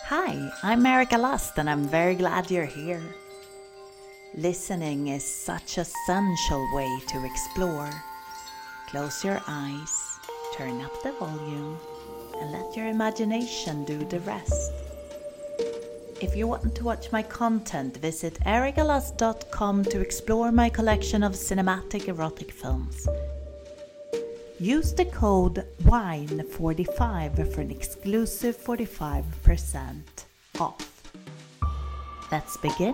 Hi, I'm Erica Lust and I'm very glad you're here. Listening is such an essential way to explore. Close your eyes, turn up the volume, and let your imagination do the rest. If you want to watch my content, visit ericalust.com to explore my collection of cinematic erotic films. Use the code WINE45 for an exclusive 45% off. Let's begin.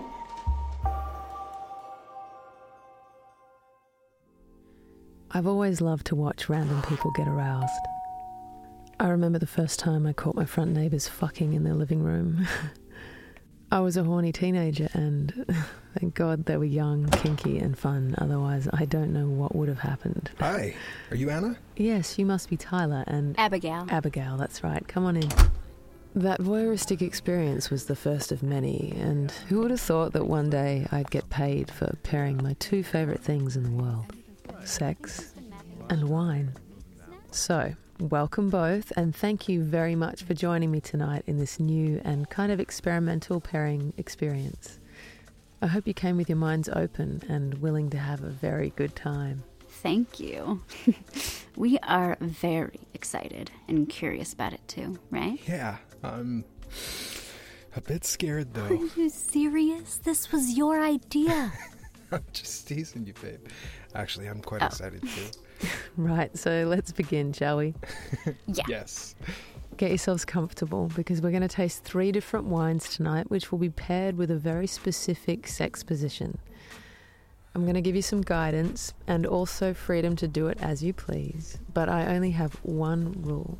I've always loved to watch random people get aroused. I remember the first time I caught my front neighbours fucking in their living room. I was a horny teenager and thank God they were young, kinky and fun, otherwise I don't know what would have happened. Hi, are you Anna? Yes, you must be Tyler and... Abigail. Abigail, that's right. Come on in. That voyeuristic experience was the first of many, and who would have thought that one day I'd get paid for pairing my two favourite things in the world, sex and wine. So, welcome both, and thank you very much for joining me tonight in this new and kind of experimental pairing experience. I hope you came with your minds open and willing to have a very good time. Thank you. We are very excited and curious about it too, right? Yeah, I'm a bit scared though. Are you serious? This was your idea. I'm just teasing you, babe. Actually, I'm quite excited too. Right, so let's begin, shall we? Yeah. Yes. Get yourselves comfortable because we're going to taste 3 different wines tonight, which will be paired with a very specific sex position. I'm going to give you some guidance and also freedom to do it as you please, but I only have one rule.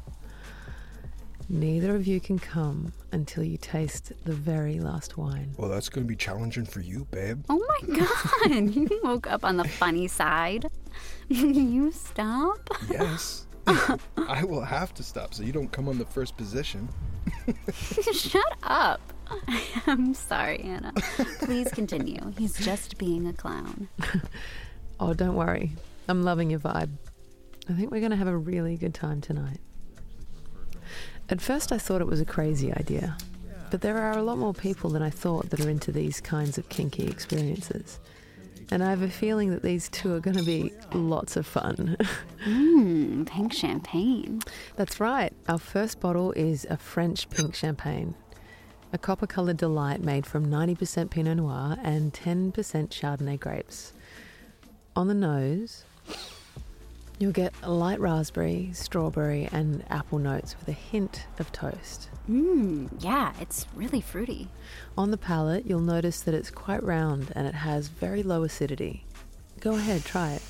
Neither of you can come until you taste the very last wine. Well, that's going to be challenging for you, babe. Oh my God, you woke up on the funny side. You stop? Yes. I will have to stop so you don't come on the first position. Shut up. I'm sorry, Anna. Please continue. He's just being a clown. Oh, don't worry. I'm loving your vibe. I think we're going to have a really good time tonight. At first I thought it was a crazy idea, but there are a lot more people than I thought that are into these kinds of kinky experiences. And I have a feeling that these two are going to be lots of fun. Pink champagne. That's right. Our first bottle is a French pink champagne, a copper-coloured delight made from 90% Pinot Noir and 10% Chardonnay grapes. On the nose, you'll get light raspberry, strawberry and apple notes with a hint of toast. Yeah, it's really fruity. On the palate, you'll notice that it's quite round and it has very low acidity. Go ahead, try it.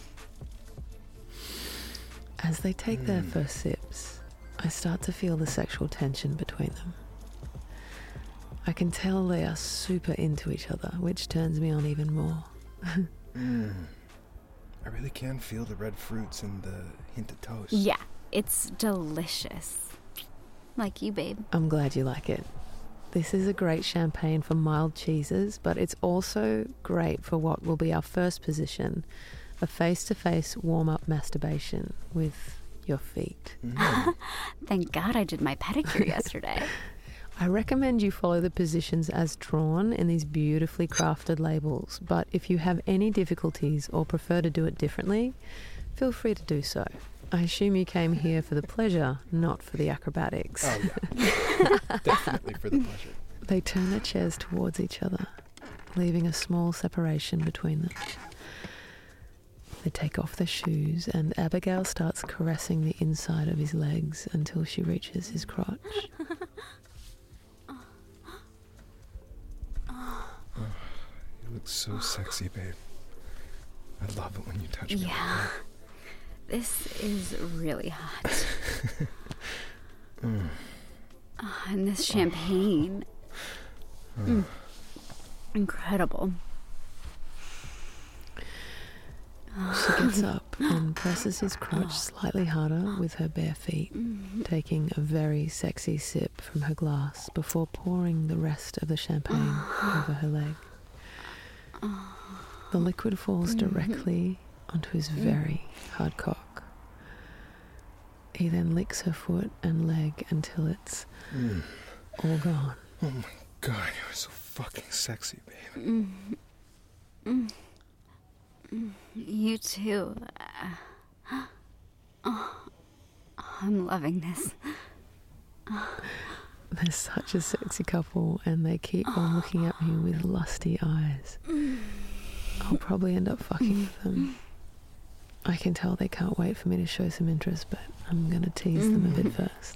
As they take their first sips, I start to feel the sexual tension between them. I can tell they are super into each other, which turns me on even more. I really can feel the red fruits and the hint of toast. Yeah, it's delicious. Like you, babe. I'm glad you like it. This is a great champagne for mild cheeses, but it's also great for what will be our first position, a face-to-face warm-up masturbation with your feet. Thank God I did my pedicure yesterday. I recommend you follow the positions as drawn in these beautifully crafted labels, but if you have any difficulties or prefer to do it differently, feel free to do so. I assume you came here for the pleasure, not for the acrobatics. Oh, yeah. Definitely for the pleasure. They turn their chairs towards each other, leaving a small separation between them. They take off their shoes and Abigail starts caressing the inside of his legs until she reaches his crotch. You look so sexy, babe. I love it when you touch me. Yeah. This is really hot. And this champagne. Incredible. She gets up and presses his crotch slightly harder with her bare feet, taking a very sexy sip from her glass before pouring the rest of the champagne over her leg. The liquid falls directly onto his very hard cock. He then licks her foot and leg until it's all gone. Oh my God, you're so fucking sexy, babe. You too. I'm loving this. They're such a sexy couple, and they keep on looking at me with lusty eyes. I'll probably end up fucking with them. I can tell they can't wait for me to show some interest, but I'm going to tease them a bit first.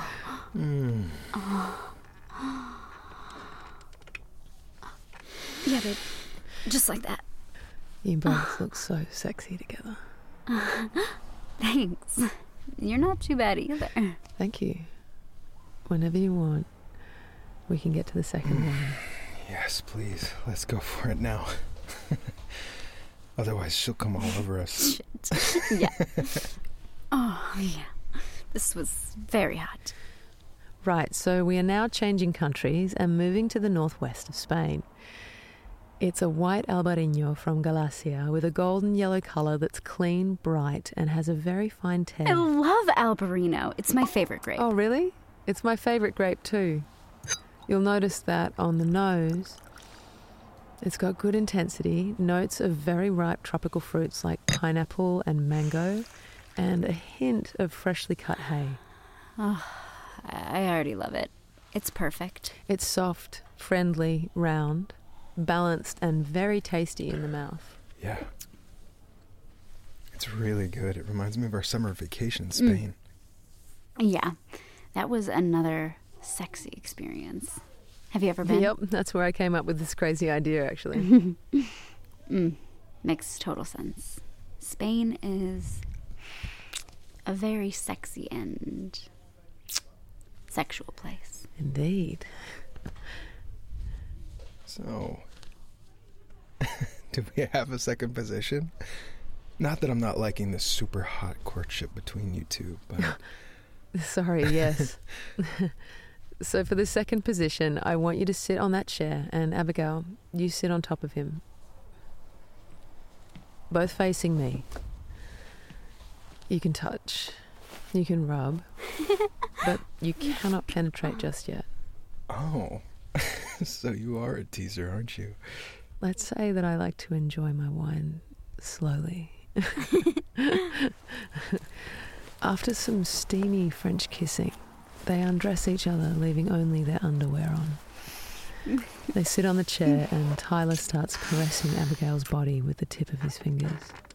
Yeah, babe. Just like that. You both look so sexy together. Thanks. You're not too bad either. Thank you. Whenever you want, we can get to the second one. Yes, please. Let's go for it now. Otherwise, she'll come all over us. Shit. Yeah. Oh, yeah. This was very hot. Right, so we are now changing countries and moving to the northwest of Spain. It's a white Albarino from Galicia with a golden yellow colour that's clean, bright, and has a very fine I tail. love Albarino. It's my favorite grape. Oh, really? It's my favourite grape too. You'll notice that on the nose, it's got good intensity, notes of very ripe tropical fruits like pineapple and mango, and a hint of freshly cut hay. Oh, I already love it. It's perfect. It's soft, friendly, round, balanced, and very tasty in the mouth. Yeah. It's really good. It reminds me of our summer vacation in Spain. Yeah, that was another sexy experience. Have you ever been? Yep, that's where I came up with this crazy idea, actually. Makes total sense. Spain is a very sexy and sexual place. Indeed. So, do we have a second position? Not that I'm not liking this super hot courtship between you two, but... Sorry, yes. So for the second position, I want you to sit on that chair, and Abigail, you sit on top of him. Both facing me. You can touch, you can rub, but you cannot penetrate just yet. Oh, so you are a teaser, aren't you? Let's say that I like to enjoy my wine slowly. After some steamy French kissing, they undress each other, leaving only their underwear on. They sit on the chair and Tyler starts caressing Abigail's body with the tip of his fingers.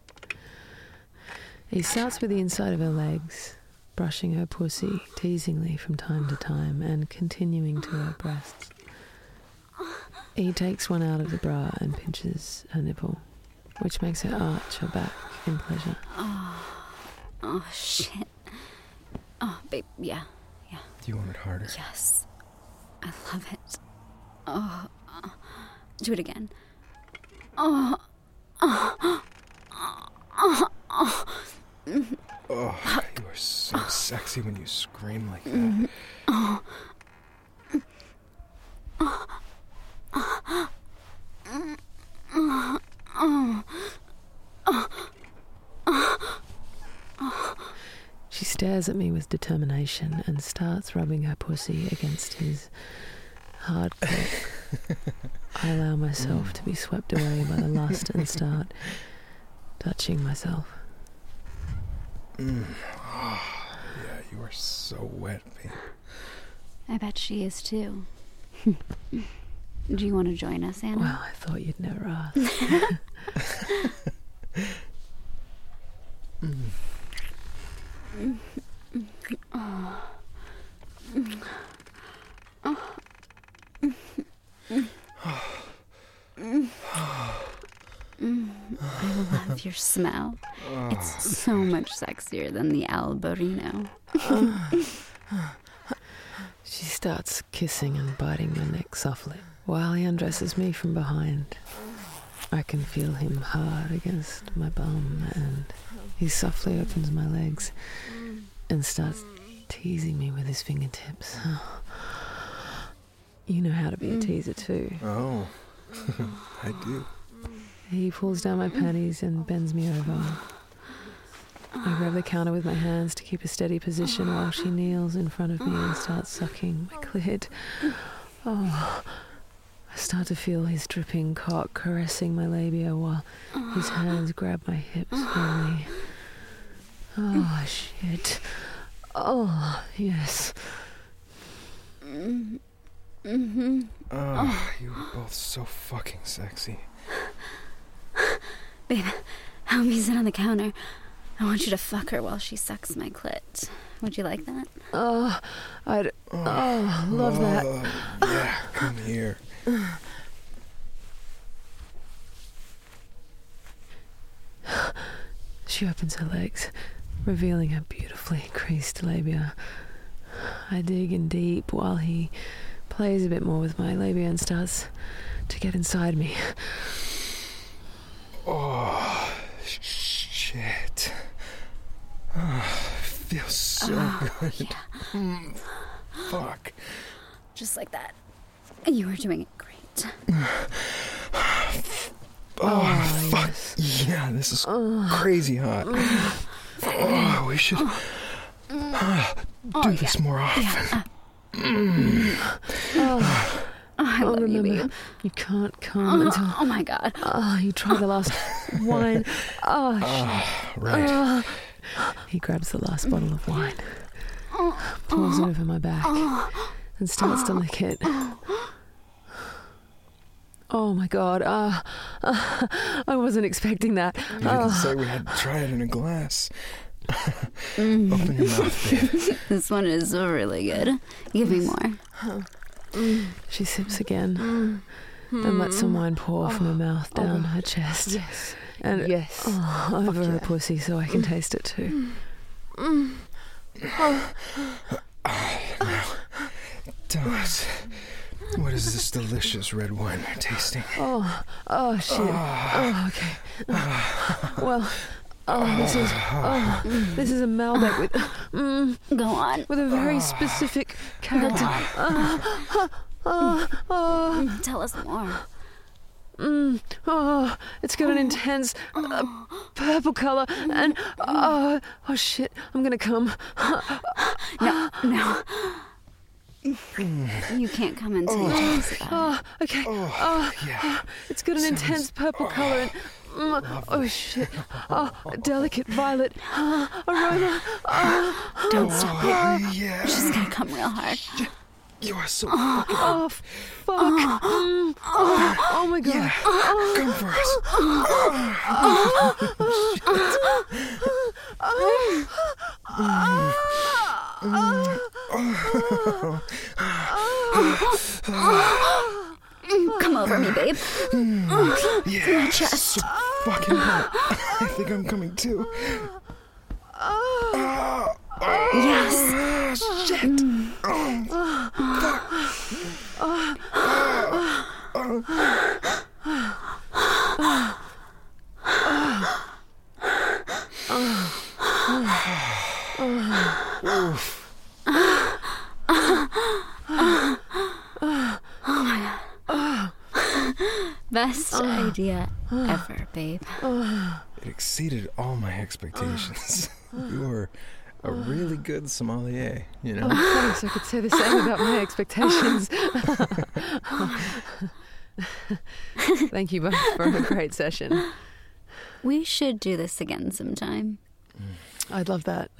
He starts with the inside of her legs, brushing her pussy teasingly from time to time and continuing to her breasts. He takes one out of the bra and pinches her nipple, which makes her arch her back in pleasure. Oh, shit. Oh, babe, yeah. Do you want it harder? Yes. I love it. Oh, do it again. Oh, you are so sexy when you scream like that. She stares at me with determination and starts rubbing her pussy against his hard cock. I allow myself to be swept away by the lust and start touching myself. Yeah, you are so wet, babe. I bet she is too. Do you want to join us, Anna? Well, I thought you'd never ask. I love your smell. It's so much sexier than the Albarino. She starts kissing and biting my neck softly while he undresses me from behind. I can feel him hard against my bum, and he softly opens my legs and starts teasing me with his fingertips. You know how to be a teaser too. Oh, I do. He pulls down my panties and bends me over. I grab the counter with my hands to keep a steady position while she kneels in front of me and starts sucking my clit. Oh, I start to feel his dripping cock caressing my labia while his hands grab my hips firmly. Oh, shit. Oh, yes. Oh, you were both so fucking sexy. Babe, help me sit on the counter. I want you to fuck her while she sucks my clit. Would you like that? Oh, I'd love that. Yeah, come here. She opens her legs, revealing her beautifully creased labia. I dig in deep while he plays a bit more with my labia and starts to get inside me. Oh, shit. Oh, feels so good. Yeah. Fuck. Just like that. You were doing it great. Oh, fuck. Yes. Yeah, this is crazy hot. Oh, we should do this more often. I love you, remember, babe. you can't come until... Oh my god. You try the last wine. Right. He grabs the last bottle of wine, pours it over my back, and starts to lick it. Oh my god, I wasn't expecting that. You didn't say we had to try it in a glass. Open your mouth, babe. This one is really good. Give me more. She sips again and lets some wine pour from her mouth down her chest. Yes. And Yes. over her yeah. pussy so I can taste it too. Tell us, what is this delicious red wine we're tasting? Oh shit. Oh, okay. Well, this is a Malbec with Go on. with a very specific character. Tell us more. It's got an intense purple color and oh shit, I'm gonna come. No. You can't come until you tell us about it. Okay. Yeah. It's got an intense purple color and oh shit. Delicate violet aroma. Don't stop it. Yeah. She's gonna come real hard. You are so fucking... Oh fuck. Oh my god. Yeah. Come for us. Come over me, babe. Yeah. My chest. Fucking hot. I think I'm coming too. Yes. Shit. Best idea ever, babe. It exceeded all my expectations. You were a really good sommelier, you know? Thanks, I could say the same about my expectations. Thank you both for a great session. We should do this again sometime. I'd love that.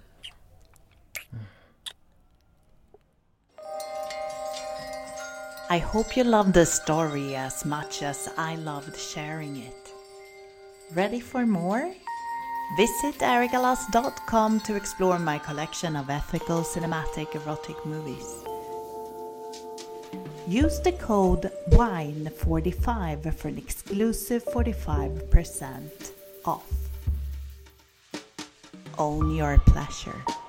I hope you loved the story as much as I loved sharing it. Ready for more? Visit ericalas.com to explore my collection of ethical cinematic erotic movies. Use the code WINE45 for an exclusive 45% off. Own your pleasure.